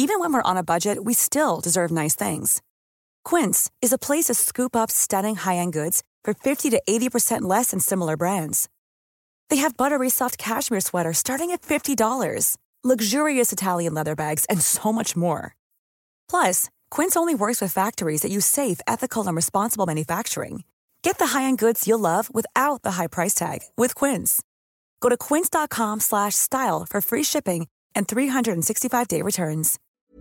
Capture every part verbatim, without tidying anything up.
Even when we're on a budget, we still deserve nice things. Quince is a place to scoop up stunning high-end goods for fifty to eighty percent less than similar brands. They have buttery soft cashmere sweaters starting at fifty dollars, luxurious Italian leather bags, and so much more. Plus, Quince only works with factories that use safe, ethical, and responsible manufacturing. Get the high-end goods you'll love without the high price tag with Quince. Go to quince.com slash style for free shipping and three sixty-five day returns.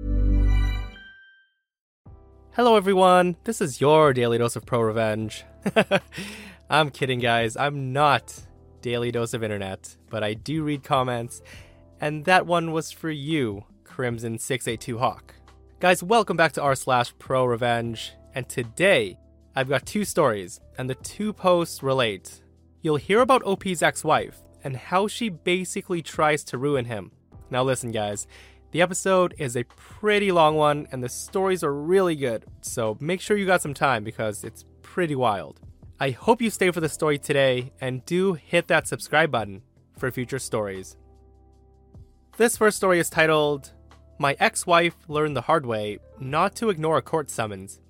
Hello everyone, this is your Daily Dose of Pro Revenge. I'm kidding, guys. I'm not Daily Dose of Internet, but I do read comments, and that one was for you, Crimson six eight two Hawk. Guys, welcome back to r slash Pro Revenge, and today I've got two stories, and the two posts relate. You'll hear about O P's ex-wife, and how she basically tries to ruin him. Now listen, guys. The episode is a pretty long one, and the stories are really good, so make sure you got some time because it's pretty wild. I hope you stay for the story today, and do hit that subscribe button for future stories. This first story is titled, My Ex-Wife Learned the Hard Way Not to Ignore a Court Summons.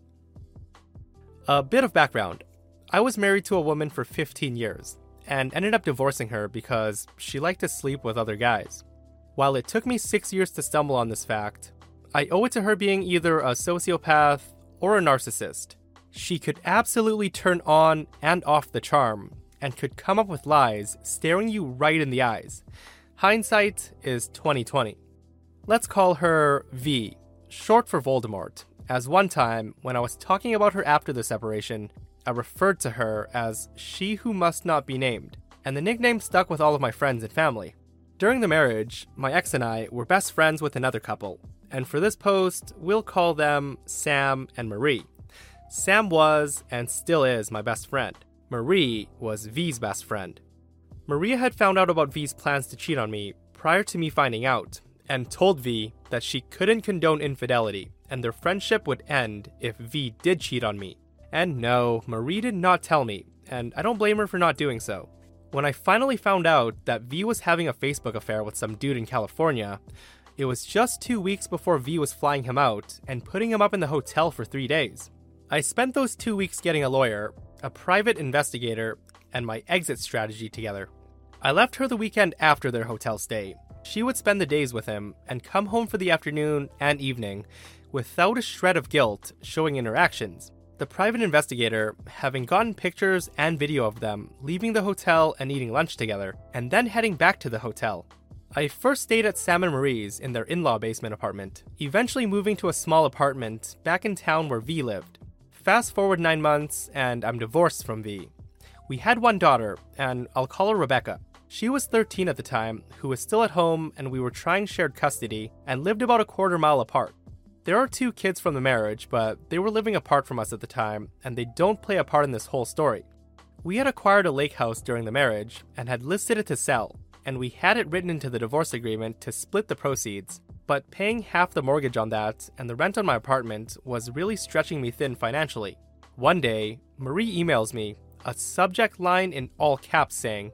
A bit of background. I was married to a woman for fifteen years, and ended up divorcing her because she liked to sleep with other guys. While it took me six years to stumble on this fact, I owe it to her being either a sociopath or a narcissist. She could absolutely turn on and off the charm, and could come up with lies staring you right in the eyes. Hindsight is twenty twenty. Let's call her V, short for Voldemort, as one time, when I was talking about her after the separation, I referred to her as she who must not be named, and the nickname stuck with all of my friends and family. During the marriage, my ex and I were best friends with another couple, and for this post, we'll call them Sam and Marie. Sam was, and still is, my best friend. Marie was V's best friend. Maria had found out about V's plans to cheat on me prior to me finding out, and told V that she couldn't condone infidelity, and their friendship would end if V did cheat on me. And no, Marie did not tell me, and I don't blame her for not doing so. When I finally found out that V was having a Facebook affair with some dude in California, it was just two weeks before V was flying him out and putting him up in the hotel for three days. I spent those two weeks getting a lawyer, a private investigator, and my exit strategy together. I left her the weekend after their hotel stay. She would spend the days with him and come home for the afternoon and evening without a shred of guilt showing in her actions. The private investigator, having gotten pictures and video of them leaving the hotel and eating lunch together, and then heading back to the hotel. I first stayed at Sam and Marie's in their in-law basement apartment, eventually moving to a small apartment back in town where V lived. Fast forward nine months, and I'm divorced from V. We had one daughter, and I'll call her Rebecca. She was thirteen at the time, who was still at home, and we were trying shared custody, and lived about a quarter mile apart. There are two kids from the marriage, but they were living apart from us at the time, and they don't play a part in this whole story. We had acquired a lake house during the marriage, and had listed it to sell, and we had it written into the divorce agreement to split the proceeds, but paying half the mortgage on that and the rent on my apartment was really stretching me thin financially. One day, Marie emails me, a subject line in all caps saying,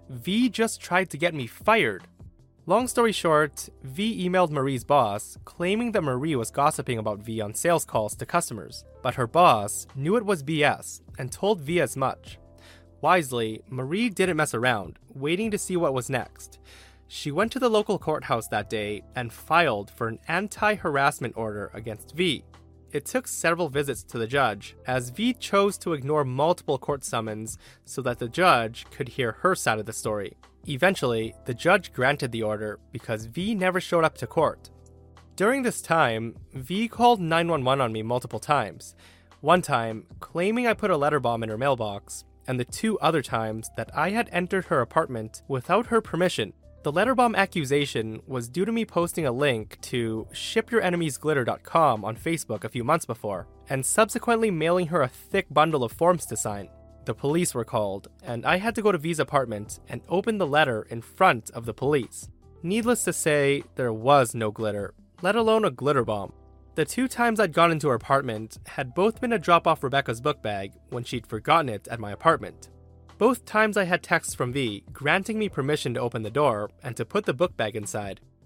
V just tried to get me fired. Long story short, V emailed Marie's boss, claiming that Marie was gossiping about V on sales calls to customers, but her boss knew it was B S and told V as much. Wisely, Marie didn't mess around, waiting to see what was next. She went to the local courthouse that day and filed for an anti-harassment order against V. It took several visits to the judge, as V chose to ignore multiple court summons so that the judge could hear her side of the story. Eventually, the judge granted the order because V never showed up to court. During this time, V called nine one one on me multiple times. One time, claiming I put a letter bomb in her mailbox, and the two other times that I had entered her apartment without her permission. The letter bomb accusation was due to me posting a link to ship your enemies glitter dot com on Facebook a few months before, and subsequently mailing her a thick bundle of forms to sign. The police were called, and I had to go to V's apartment and open the letter in front of the police. Needless to say, there was no glitter, let alone a glitter bomb. The two times I'd gone into her apartment had both been to drop off Rebecca's book bag when she'd forgotten it at my apartment. Both times I had texts from V granting me permission to open the door and to put the book bag inside.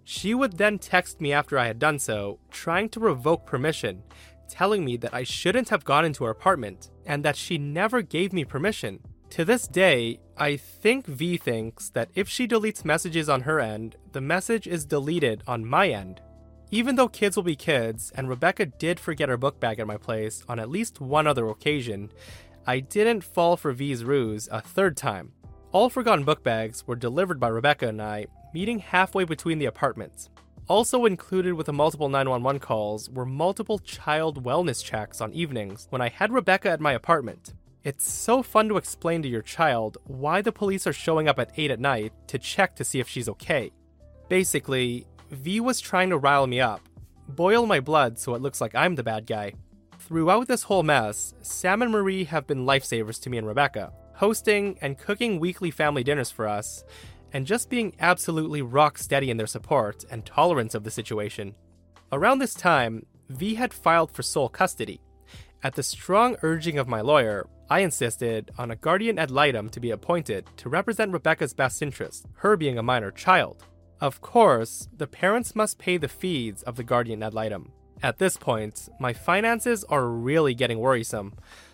She would then text me after I had done so, trying to revoke permission, telling me that I shouldn't have gone into her apartment, and that she never gave me permission. To this day, I think V thinks that if she deletes messages on her end, the message is deleted on my end. Even though kids will be kids, and Rebecca did forget her book bag at my place on at least one other occasion, I didn't fall for V's ruse a third time. All forgotten book bags were delivered by Rebecca and I, meeting halfway between the apartments. Also included with the multiple nine one one calls were multiple child wellness checks on evenings when I had Rebecca at my apartment. It's so fun to explain to your child why the police are showing up at eight at night to check to see if she's okay. Basically, V was trying to rile me up, boil my blood so it looks like I'm the bad guy. Throughout this whole mess, Sam and Marie have been lifesavers to me and Rebecca, hosting and cooking weekly family dinners for us, and just being absolutely rock steady in their support and tolerance of the situation. Around this time, V had filed for sole custody. At the strong urging of my lawyer, I insisted on a guardian ad litem to be appointed to represent Rebecca's best interest, her being a minor child. Of course, the parents must pay the fees of the guardian ad litem. At this point, my finances are really getting worrisome,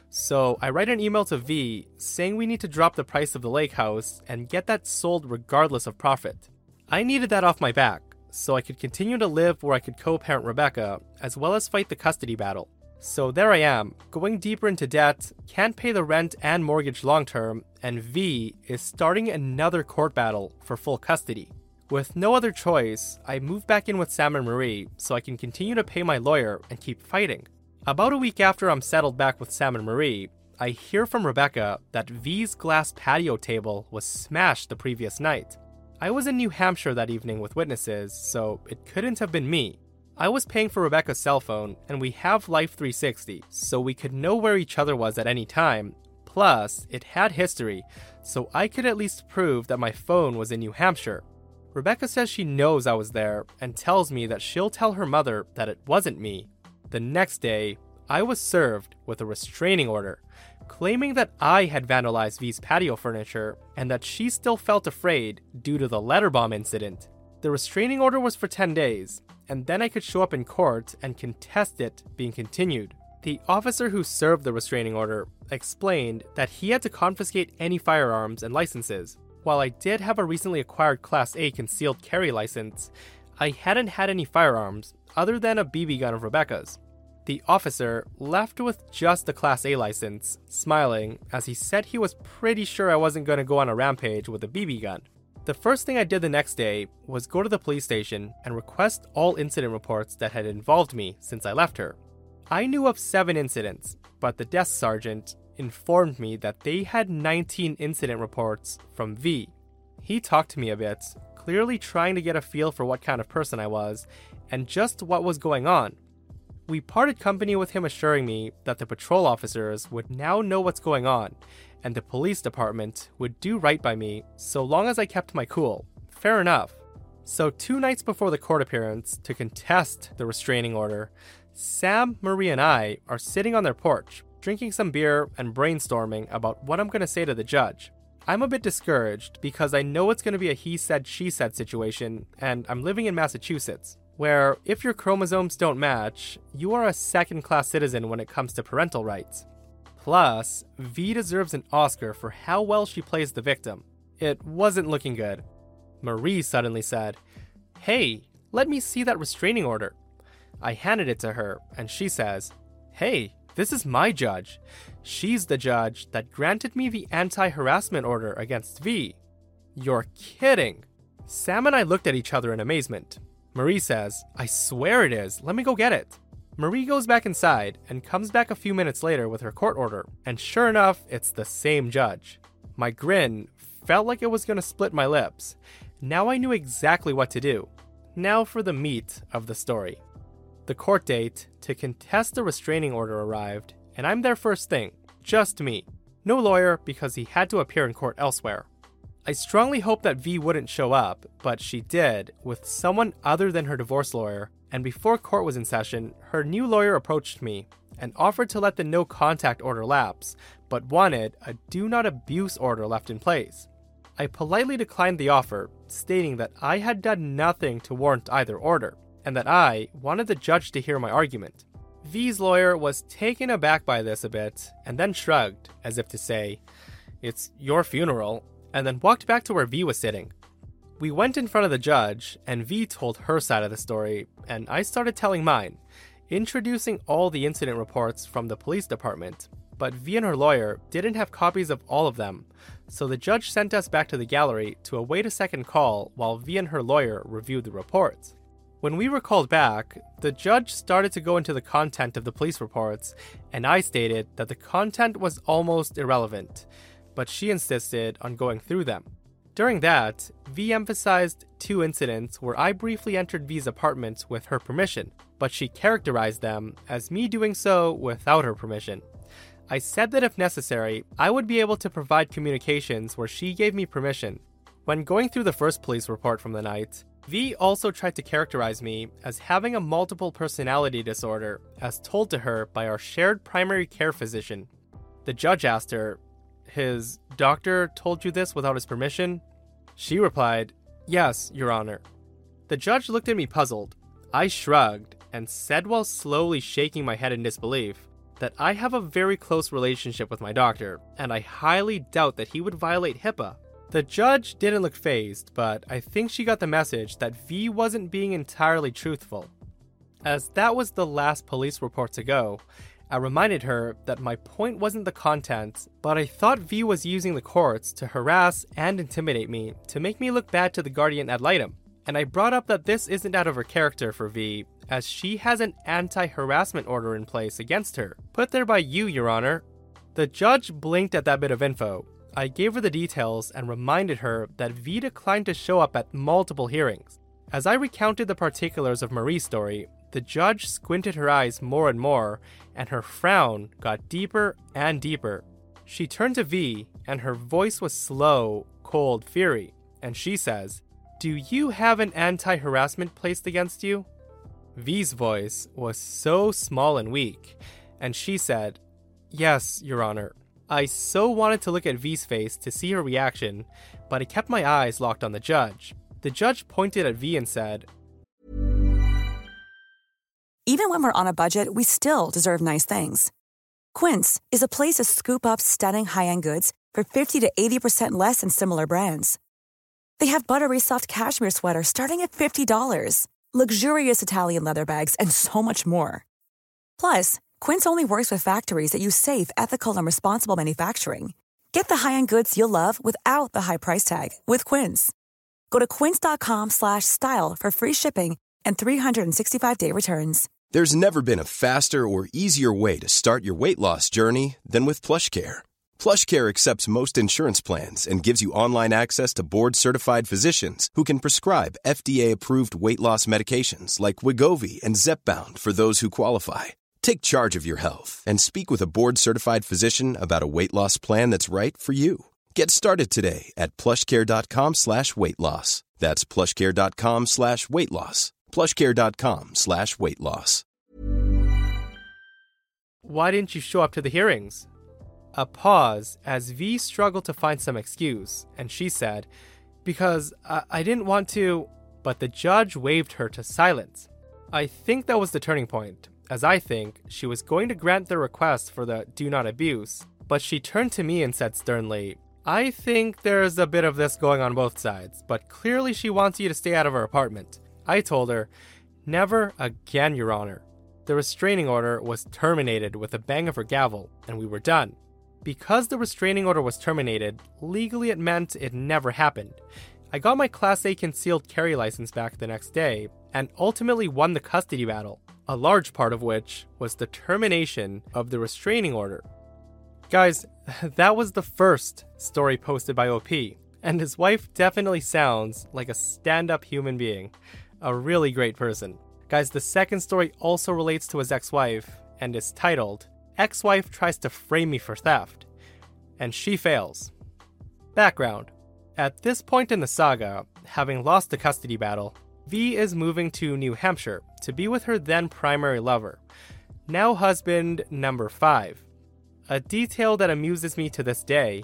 so I write an email to V saying we need to drop the price of the lake house and get that sold regardless of profit. I needed that off my back, so I could continue to live where I could co-parent Rebecca, as well as fight the custody battle. So there I am, going deeper into debt, can't pay the rent and mortgage long-term, and V is starting another court battle for full custody. With no other choice, I move back in with Sam and Marie so I can continue to pay my lawyer and keep fighting. About a week after I'm settled back with Sam and Marie, I hear from Rebecca that V's glass patio table was smashed the previous night. I was in New Hampshire that evening with witnesses, so it couldn't have been me. I was paying for Rebecca's cell phone, and we have Life three sixty, so we could know where each other was at any time. Plus, it had history, so I could at least prove that my phone was in New Hampshire. Rebecca says she knows I was there and tells me that she'll tell her mother that it wasn't me. The next day, I was served with a restraining order, claiming that I had vandalized V's patio furniture and that she still felt afraid due to the letter bomb incident. The restraining order was for ten days, and then I could show up in court and contest it being continued. The officer who served the restraining order explained that he had to confiscate any firearms and licenses. While I did have a recently acquired Class A concealed carry license, I hadn't had any firearms other than a B B gun of Rebecca's. The officer left with just the Class A license, smiling as he said he was pretty sure I wasn't going to go on a rampage with a B B gun. The first thing I did the next day was go to the police station and request all incident reports that had involved me since I left her. I knew of seven incidents, but the desk sergeant informed me that they had nineteen incident reports from V. He talked to me a bit, clearly trying to get a feel for what kind of person I was and just what was going on. We parted company with him assuring me that the patrol officers would now know what's going on, and the police department would do right by me so long as I kept my cool. Fair enough. So two nights before the court appearance to contest the restraining order, Sam, Marie, and I are sitting on their porch, drinking some beer and brainstorming about what I'm going to say to the judge. I'm a bit discouraged because I know it's going to be a he said, she said situation, and I'm living in Massachusetts, where if your chromosomes don't match, you are a second-class citizen when it comes to parental rights. Plus, V deserves an Oscar for how well she plays the victim. It wasn't looking good. Marie suddenly said, "Hey, let me see that restraining order." I handed it to her, and she says, "Hey, this is my judge. She's the judge that granted me the anti-harassment order against V." You're kidding. Sam and I looked at each other in amazement. Marie says, "I swear it is. Let me go get it." Marie goes back inside and comes back a few minutes later with her court order, and sure enough, it's the same judge. My grin felt like it was going to split my lips. Now I knew exactly what to do. Now for the meat of the story. The court date to contest the restraining order arrived, and I'm there first thing, just me. No lawyer because he had to appear in court elsewhere. I strongly hoped that V wouldn't show up, but she did, with someone other than her divorce lawyer, and before court was in session, her new lawyer approached me and offered to let the no contact order lapse, but wanted a do not abuse order left in place. I politely declined the offer, stating that I had done nothing to warrant either order, and that I wanted the judge to hear my argument. V's lawyer was taken aback by this a bit, and then shrugged, as if to say, "It's your funeral," and then walked back to where V was sitting. We went in front of the judge, and V told her side of the story, and I started telling mine, introducing all the incident reports from the police department, but V and her lawyer didn't have copies of all of them, so the judge sent us back to the gallery to await a second call while V and her lawyer reviewed the reports. When we were called back, the judge started to go into the content of the police reports, and I stated that the content was almost irrelevant, but she insisted on going through them. During that, V emphasized two incidents where I briefly entered V's apartment with her permission, but she characterized them as me doing so without her permission. I said that if necessary, I would be able to provide communications where she gave me permission. When going through the first police report from the night, V also tried to characterize me as having a multiple personality disorder, as told to her by our shared primary care physician. The judge asked her, "His doctor told you this without his permission?" She replied, "Yes, Your Honor." The judge looked at me puzzled. I shrugged and said while slowly shaking my head in disbelief that I have a very close relationship with my doctor, and I highly doubt that he would violate HIPAA. The judge didn't look fazed, but I think she got the message that V wasn't being entirely truthful. As that was the last police report to go, I reminded her that my point wasn't the content, but I thought V was using the courts to harass and intimidate me to make me look bad to the guardian ad litem, and I brought up that this isn't out of her character for V, as she has an anti-harassment order in place against her, put there by you, Your Honor. The judge blinked at that bit of info. I gave her the details and reminded her that V declined to show up at multiple hearings. As I recounted the particulars of Marie's story, the judge squinted her eyes more and more, and her frown got deeper and deeper. She turned to V, and her voice was slow, cold fury, and she says, "Do you have an anti-harassment placed against you?" V's voice was so small and weak, and she said, "Yes, Your Honor." I so wanted to look at V's face to see her reaction, but I kept my eyes locked on the judge. The judge pointed at V and said, Even when we're on a budget, we still deserve nice things. Quince is a place to scoop up stunning high-end goods for fifty to eighty percent less than similar brands. They have buttery soft cashmere sweaters starting at fifty dollars, luxurious Italian leather bags, and so much more. Plus, Quince only works with factories that use safe, ethical, and responsible manufacturing. Get the high-end goods you'll love without the high price tag with Quince. Go to quince.com slash style for free shipping and three sixty-five day returns. There's never been a faster or easier way to start your weight loss journey than with PlushCare. PlushCare accepts most insurance plans and gives you online access to board-certified physicians who can prescribe F D A-approved weight loss medications like Wegovy and Zepbound for those who qualify. Take charge of your health and speak with a board-certified physician about a weight loss plan that's right for you. Get started today at plushcare.com slash weight loss. That's plushcare.com slash weight loss. plushcare.com slash weight loss. "Why didn't you show up to the hearings?" A pause as V struggled to find some excuse, and she said, "Because I, I didn't want to," but the judge waved her to silence. I think that was the turning point, as I think she was going to grant the request for the do not abuse, but she turned to me and said sternly, "I think there's a bit of this going on both sides, but clearly she wants you to stay out of her apartment." I told her, "Never again, Your Honor." The restraining order was terminated with a bang of her gavel, and we were done. Because the restraining order was terminated, legally it meant it never happened. I got my Class A concealed carry license back the next day, and ultimately won the custody battle, a large part of which was the termination of the restraining order. Guys, that was the first story posted by O P, and his wife definitely sounds like a stand-up human being. A really great person. Guys, the second story also relates to his ex-wife, and is titled, "Ex-Wife Tries to Frame Me for Theft," and she fails. Background. At this point in the saga, having lost the custody battle, V is moving to New Hampshire to be with her then primary lover, now husband number five. A detail that amuses me to this day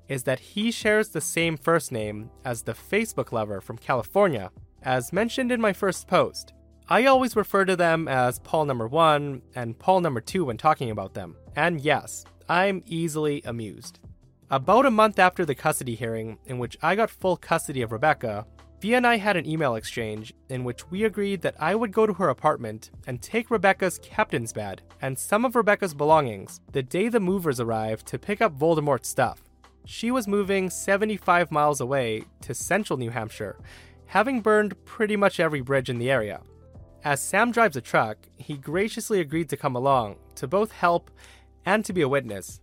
is that he shares the same first name as the Facebook lover from California, as mentioned in my first post. I always refer to them as Paul number one and Paul number two when talking about them, and yes, I'm easily amused. About a month after the custody hearing, in which I got full custody of Rebecca, V and I had an email exchange in which we agreed that I would go to her apartment and take Rebecca's captain's bed and some of Rebecca's belongings the day the movers arrived to pick up Voldemort's stuff. She was moving seventy-five miles away to central New Hampshire, having burned pretty much every bridge in the area. As Sam drives a truck, he graciously agreed to come along to both help and to be a witness.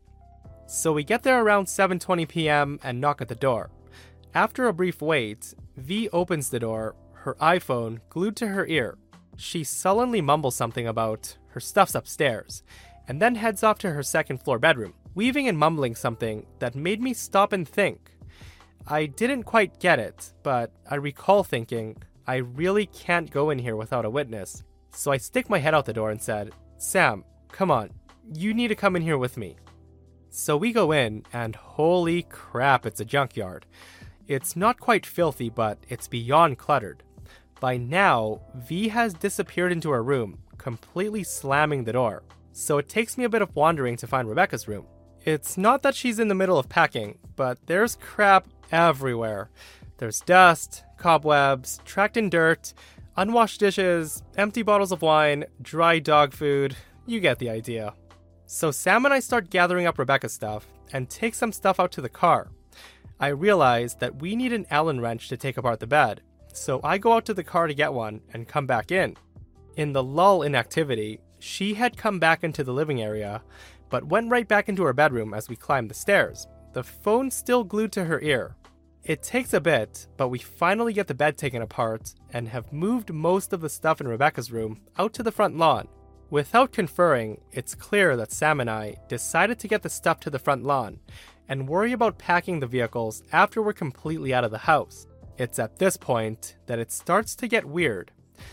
So we get there around seven twenty p.m. and knock at the door. After a brief wait, V opens the door, her iPhone glued to her ear. She sullenly mumbles something about her stuff's upstairs, and then heads off to her second floor bedroom, weaving and mumbling something that made me stop and think. I didn't quite get it, but I recall thinking, I really can't go in here without a witness. So I stick my head out the door and said, Sam, come on, you need to come in here with me. So we go in, and holy crap, it's a junkyard. It's not quite filthy, but it's beyond cluttered. By now, V has disappeared into her room, completely slamming the door. So it takes me a bit of wandering to find Rebecca's room. It's not that she's in the middle of packing, but there's crap everywhere. There's dust, cobwebs, tracked in dirt, unwashed dishes, empty bottles of wine, dry dog food. You get the idea. So Sam and I start gathering up Rebecca's stuff and take some stuff out to the car. I realize that we need an Allen wrench to take apart the bed, so I go out to the car to get one and come back in. In the lull in activity, she had come back into the living area, but went right back into her bedroom as we climbed the stairs, the phone still glued to her ear. It takes a bit, but we finally get the bed taken apart and have moved most of the stuff in Rebecca's room out to the front lawn. Without conferring, it's clear that Sam and I decided to get the stuff to the front lawn and worry about packing the vehicles after we're completely out of the house. It's at this point that it starts to get weird.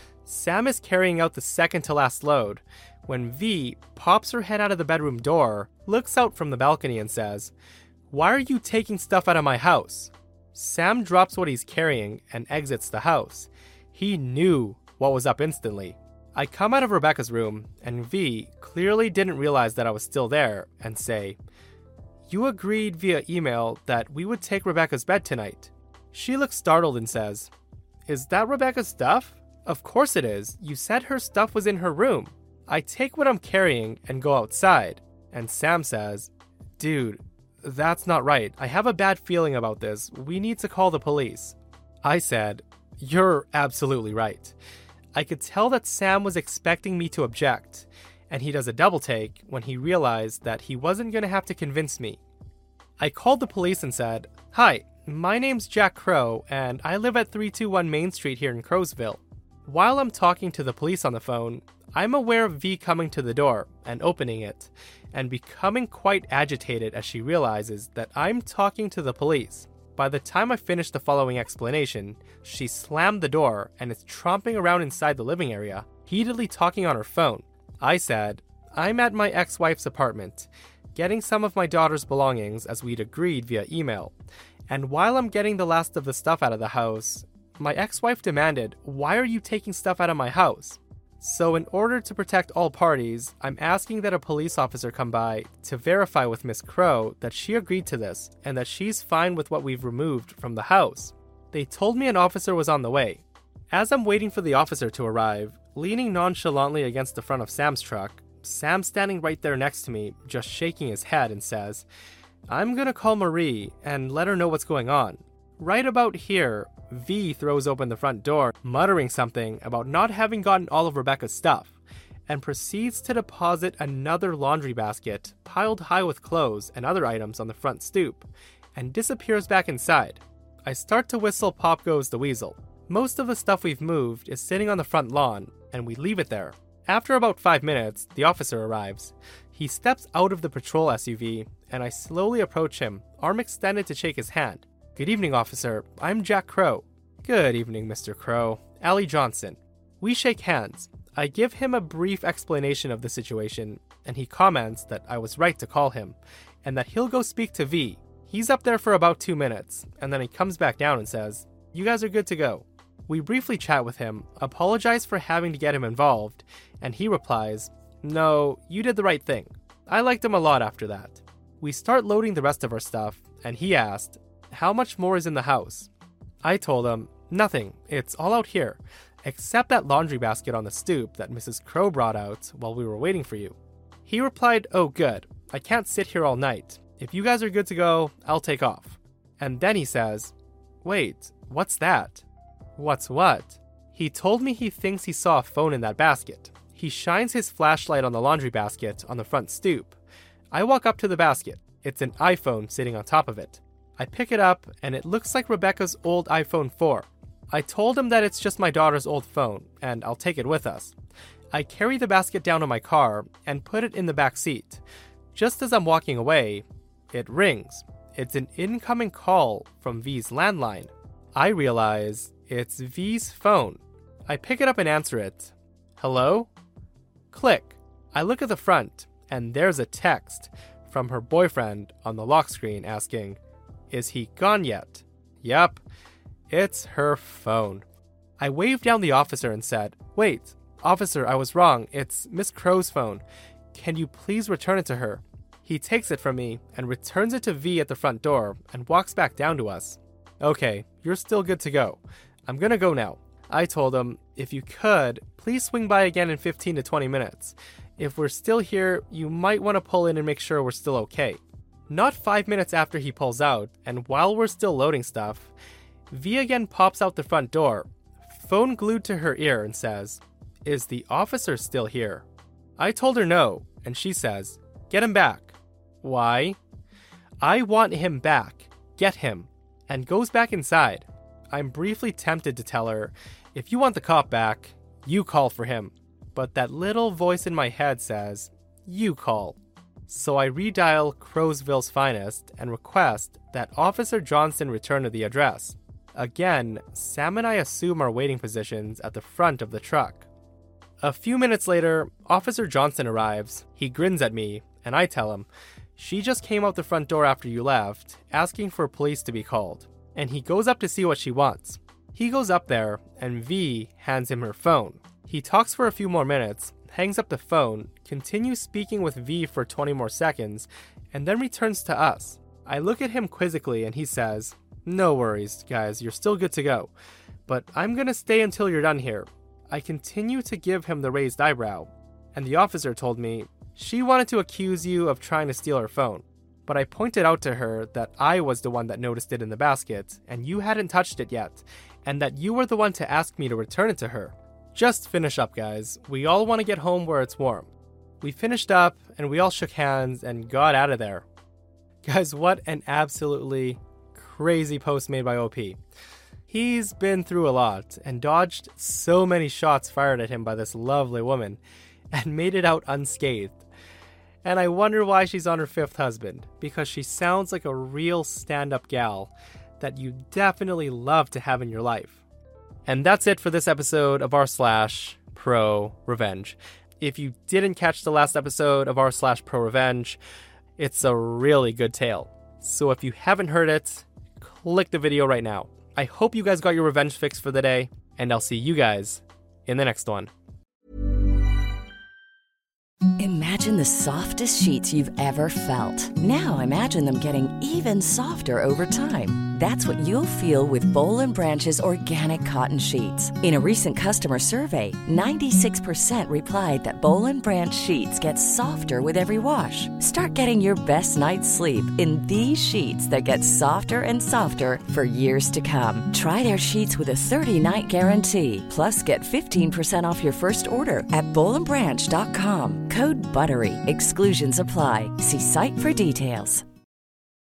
Sam is carrying out the second to last load when V pops her head out of the bedroom door, looks out from the balcony and says, "Why are you taking stuff out of my house?" Sam drops what he's carrying and exits the house. He knew what was up instantly. I come out of Rebecca's room, and V clearly didn't realize that I was still there, and say, "You agreed via email that we would take Rebecca's bed tonight." She looks startled and says, "Is that Rebecca's stuff?" "Of course it is. You said her stuff was in her room." I take what I'm carrying and go outside, and Sam says, "Dude, that's not right. I have a bad feeling about this. We need to call the police." I said, "You're absolutely right." I could tell that Sam was expecting me to object, and he does a double take when he realized that he wasn't going to have to convince me. I called the police and said, "Hi, my name's Jack Crow, and I live at three two one Main Street here in Crowsville." While I'm talking to the police on the phone, I'm aware of V coming to the door and opening it, and becoming quite agitated as she realizes that I'm talking to the police. By the time I finish the following explanation, she slammed the door and is tromping around inside the living area, heatedly talking on her phone. I said, "I'm at my ex-wife's apartment, getting some of my daughter's belongings as we'd agreed via email. And while I'm getting the last of the stuff out of the house, my ex-wife demanded, 'Why are you taking stuff out of my house?' So in order to protect all parties, I'm asking that a police officer come by to verify with Miss Crow that she agreed to this and that she's fine with what we've removed from the house." They told me an officer was on the way. As I'm waiting for the officer to arrive, leaning nonchalantly against the front of Sam's truck, Sam's standing right there next to me, just shaking his head, and says, "I'm gonna call Marie and let her know what's going on." Right about here, V throws open the front door, muttering something about not having gotten all of Rebecca's stuff, and proceeds to deposit another laundry basket piled high with clothes and other items on the front stoop, and disappears back inside. I start to whistle Pop Goes the Weasel. Most of the stuff we've moved is sitting on the front lawn, and we leave it there. After about five minutes, the officer arrives. He steps out of the patrol S U V, and I slowly approach him, arm extended to shake his hand. "Good evening, officer. I'm Jack Crow." "Good evening, Mister Crow. Allie Johnson." We shake hands. I give him a brief explanation of the situation, and he comments that I was right to call him, and that he'll go speak to V. He's up there for about two minutes, and then he comes back down and says, "You guys are good to go." We briefly chat with him, apologize for having to get him involved, and he replies, "No, you did the right thing." I liked him a lot after that. We start loading the rest of our stuff, and he asked, "How much more is in the house?" I told him, "Nothing, it's all out here, except that laundry basket on the stoop that Missus Crow brought out while we were waiting for you." He replied, "Oh good, I can't sit here all night. If you guys are good to go, I'll take off." And then he says, "Wait, what's that?" "What's what?" He told me he thinks he saw a phone in that basket. He shines his flashlight on the laundry basket on the front stoop. I walk up to the basket. It's an iPhone sitting on top of it. I pick it up, and it looks like Rebecca's old iPhone four. I told him that it's just my daughter's old phone, and I'll take it with us. I carry the basket down to my car and put it in the back seat. Just as I'm walking away, it rings. It's an incoming call from V's landline. I realize it's V's phone. I pick it up and answer it. "Hello?" Click. I look at the front, and there's a text from her boyfriend on the lock screen asking, "Is he gone yet?" Yup, it's her phone. I waved down the officer and said, "Wait, officer, I was wrong. It's Miss Crow's phone. Can you please return it to her?" He takes it from me and returns it to V at the front door and walks back down to us. "Okay, you're still good to go. I'm gonna go now." I told him, "If you could, please swing by again in fifteen to twenty minutes. If we're still here, you might want to pull in and make sure we're still okay." Not five minutes after he pulls out, and while we're still loading stuff, V again pops out the front door, phone glued to her ear, and says, "Is the officer still here?" I told her no, and she says, "Get him back." Why? "I want him back. Get him," and goes back inside. I'm briefly tempted to tell her, "If you want the cop back, you call for him." But that little voice in my head says, "You call." So I redial Crowsville's finest and request that Officer Johnson return to the address. Again, Sam and I assume our waiting positions at the front of the truck. A few minutes later, Officer Johnson arrives. He grins at me, and I tell him, "She just came out the front door after you left, asking for police to be called." And he goes up to see what she wants. He goes up there, and V hands him her phone. He talks for a few more minutes, hangs up the phone, continues speaking with V for twenty more seconds, and then returns to us. I look at him quizzically, and he says, "No worries, guys, you're still good to go. But I'm gonna stay until you're done here." I continue to give him the raised eyebrow, and the officer told me, "She wanted to accuse you of trying to steal her phone. But I pointed out to her that I was the one that noticed it in the basket, and you hadn't touched it yet, and that you were the one to ask me to return it to her. Just finish up, guys. We all want to get home where it's warm." We finished up, and we all shook hands and got out of there. Guys, what an absolutely crazy post made by O P. He's been through a lot and dodged so many shots fired at him by this lovely woman and made it out unscathed. And I wonder why she's on her fifth husband, because she sounds like a real stand-up gal that you definitely love to have in your life. And that's it for this episode of r slash pro revenge. If you didn't catch the last episode of r slash pro revenge, it's a really good tale. So if you haven't heard it, click the video right now. I hope you guys got your revenge fix for the day, and I'll see you guys in the next one. Imagine the softest sheets you've ever felt. Now imagine them getting even softer over time. That's what you'll feel with Boll and Branch's organic cotton sheets. In a recent customer survey, ninety-six percent replied that Boll and Branch sheets get softer with every wash. Start getting your best night's sleep in these sheets that get softer and softer for years to come. Try their sheets with a thirty-night guarantee. Plus, get fifteen percent off your first order at boll and branch dot com. Code BUTTERY. Exclusions apply. See site for details.